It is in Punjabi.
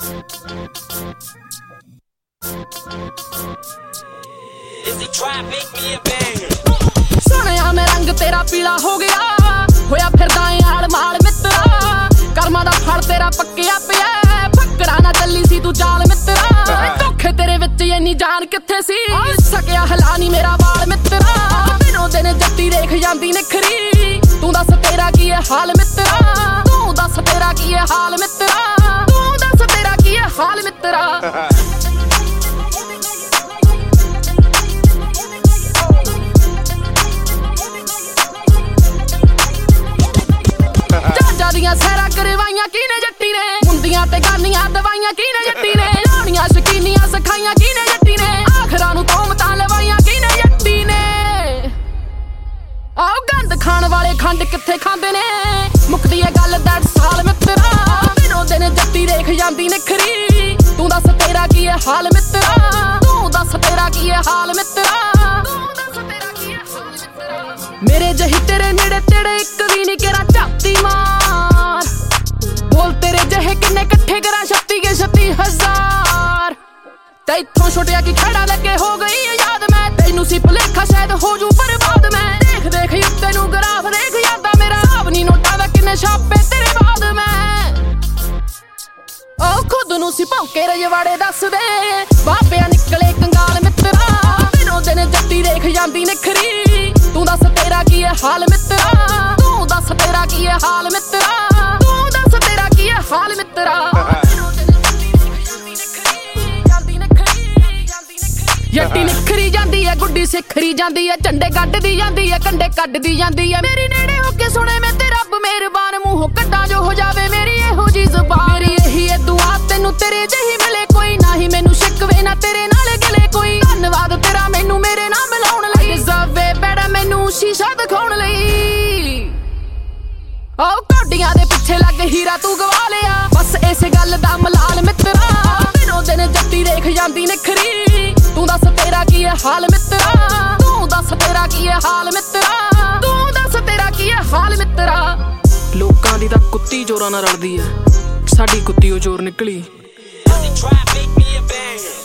सोहणिया मैं रंग तेरा पीला हो गया, होया फिरदा ऐ आड़ माड़ मित्रा। कर्मां दा फल तेरा पक्किया पिया, फक्कड़ा ना चली सी तू चाल मित्रा। धोखे तेरे विच इन्नी जान कित्थे सी, सकिया हिला नी मेरा वाल मित्रा। दिनों दिन जट्टी देख जांदी निखरी, तू दस तेरा की है हाल मित्रा। तू दस तेरा की है हाल मित्रा, तू दस तेरा की है हाल मित्रा। ਦੀਆਂ ਸਹਿਰਾ ਕਰਵਾਈਆਂ ਕਿਨੇ ਜੱਟੀ ਨੇ, ਮੁੰਦੀਆਂ ਤੇ ਗਾਨੀਆਂ ਦਵਾਈਆਂ ਕਿਨੇ ਜੱਟੀ ਨੇ। ਲਾਉਣੀਆਂ ਸ਼ਕੀਨੀਆਂ ਸਿਖਾਈਆਂ ਕਿਨੇ ਜੱਟੀ ਨੇ, ਆਖਰਾਂ ਨੂੰ ਤੋਮਤਾਂ ਲਵਾਈਆਂ ਕਿਨੇ ਜੱਟੀ ਨੇ। ਆਹ ਗੰਦ ਖਾਣ ਵਾਲੇ ਖੰਡ ਕਿੱਥੇ ਖਾਂਦੇ ਨੇ, ਮੁੱਕਦੀ ਏ ਗੱਲ ਦੜ ਸਾਲ ਮਿੱਤਰਾ। ਦਿਨੋਂ ਦਿਨ ਜੱਟੀ ਦੇਖ ਜਾਂਦੀ ਨਿਖਰੀ, ਤੂੰ ਦੱਸ ਤੇਰਾ ਕੀ ਏ ਹਾਲ ਮਿੱਤਰਾ। ਤੂੰ ਦੱਸ ਤੇਰਾ ਕੀ ਏ ਹਾਲ ਮਿੱਤਰਾ, ਤੂੰ ਦੱਸ ਤੇਰਾ ਕੀ ਏ ਹਾਲ ਮਿੱਤਰਾ। ਮੇਰੇ ਜਹੀ ਤੇਰੇ ਨੇੜੇ ਤੇੜੇ ਇੱਕ ਵੀ ਨੀ ਕਿਹੜਾ ਝਾਤੀ ਮਾਰ, ਬੋਲ ਤੇਰੇ ਜਿਹੇ ਕਿੰਨੇ ਇਕੱਠੇ ਕਰਾਂ 36 ਕੇ 36,000। ਤੇ ਇੱਥੋਂ ਛੁੱਟਿਆ ਕੀ ਖੜਾ ਲੱਗੇ ਹੋ ਗਈ ਯਾਦ ਮੈਂ, ਤੈਨੂੰ ਸੀ ਭੁਲੇਖਾ ਸ਼ਾਇਦ ਹੋ ਜੂ ਬਰਬਾਦ ਮੈਂ। ਦੇਖ ਦੇਖ ਉੱਤੇ ਨੂੰ ਗਰਾਫ ਦੇਖ ਯਾਦਾਂ ਮੇਰਾ, ਹਿਸਾਬ ਨੀ ਨੋਟਾਂ ਦਾ ਕਿੰਨੇ ਛਾਪੇ ਤੇਰੇ ਬਾਅਦ ਮੈਂ। ਉਹ ਖੁਦ ਨੂੰ ਸੀ ਭੌਂਕੇ ਰਜਵਾੜੇ ਦੱਸਦੇ, ਬਾਬਿਆਂ ਨਿਕਲੇ ਕੰਗਾਲ ਮਿੱਤਰਾ। ਦਿਨੋਂ ਦਿਨ ਜੱਟੀ ਦੇਖ ਜਾਂਦੀ ਨਿਖਰੀ, ਤੂੰ ਦੱਸ ਤੇਰਾ ਕੀ ਹੈ ਹਾਲ ਮਿੱਤਰਾ। ਤੂੰ ਦੱਸ ਤੇਰਾ ਕੀ ਹੈ ਹਾਲ ਮਿੱਤਰਾ, ਤੂੰ ਦੱਸ ਤੇਰਾ ਕੀ ਹੈ ਹਾਲ ਮਿੱਤਰਾ। ਜੱਟੀ ਨਿਖਰੀ ਜਾਂਦੀ ਹੈ, ਗੁੱਡੀ ਸਿਖਰੀ ਜਾਂਦੀ ਹੈ, ਝੰਡੇ ਗੱਡਦੀ ਜਾਂਦੀ ਹੈ, ਕੰਡੇ ਕੱਢਦੀ ਜਾਂਦੀ ਹੈ। ਮੇਰੀ ਨੇੜੇ ਹੋ ਕੇ ਸੁਣੇ ਮੈਂ ਤੇ ਰੱਬ ਮਿਹਰਬਾਨ, ਮੂੰਹੋਂ ਕੱਢਾਂ ਜੋ ਹੋ ਜਾਵੇ ਮੇਰੀ ਇਹੋ ਜੀ ਜ਼ੁਬਾਨ। ਮੇਰੀ ਇਹੀ ਏ ਦੁਆ ਤੈਨੂੰ ਤੇਰੇ ਜਿਹੀ ਮਿਲੇ ਕੋਈ, ਨਾ ਹੀ ਮੈਨੂੰ ਸ਼ਿਕਵੇ ਨਾ ਤੇਰੇ ਨਾਲ ਗਿਲੇ ਕੋਈ। ਧੰਨਵਾਦ ਤੇਰਾ ਮੈਨੂੰ ਮੇਰੇ ਨਾਲ ਮਿਲਾਉਣ ਲਈ, ਜਾਵੇ ਬੈੜਾ ਮੈਨੂੰ ਸ਼ੀਸ਼ਾ ਦਿਖਾਉਣ ਲਈ। ਆਹ ਕੋਡੀਆਂ ਦੇ ਪਿੱਛੇ ਲੱਗ ਹੀਰਾ ਤੂੰ ਗਵਾ ਲਿਆ, ਬਸ ਇਸੇ ਗੱਲ ਦਾ ਮਲਾਲ ਮਿੱਤਰਾ। ਦਿਨੋਂ ਦਿਨ ਜੱਟੀ ਦੇਖ ਜਾਂਦੀ ਨਿਖਰੀ, ਤੂੰ ਦੱਸ ਤੇਰਾ ਕੀ ਹੈ ਹਾਲ ਮਿੱਤਰਾ। ਤੂੰ ਦੱਸ ਤੇਰਾ ਕੀ ਹੈ ਹਾਲ ਮਿੱਤਰਾ, ਤੂੰ ਦੱਸ ਤੇਰਾ ਕੀ ਹੈ ਹਾਲ ਮਿੱਤਰਾ। ਲੋਕਾਂ ਦੀ ਤਾਂ ਕੁੱਤੀ ਚੋਰਾਂ ਨਾਲ ਰਲਦੀ ਐ, ਸਾਡੀ ਕੁੱਤੀ ਉਹ ਚੋਰ ਨਿਕਲੀ।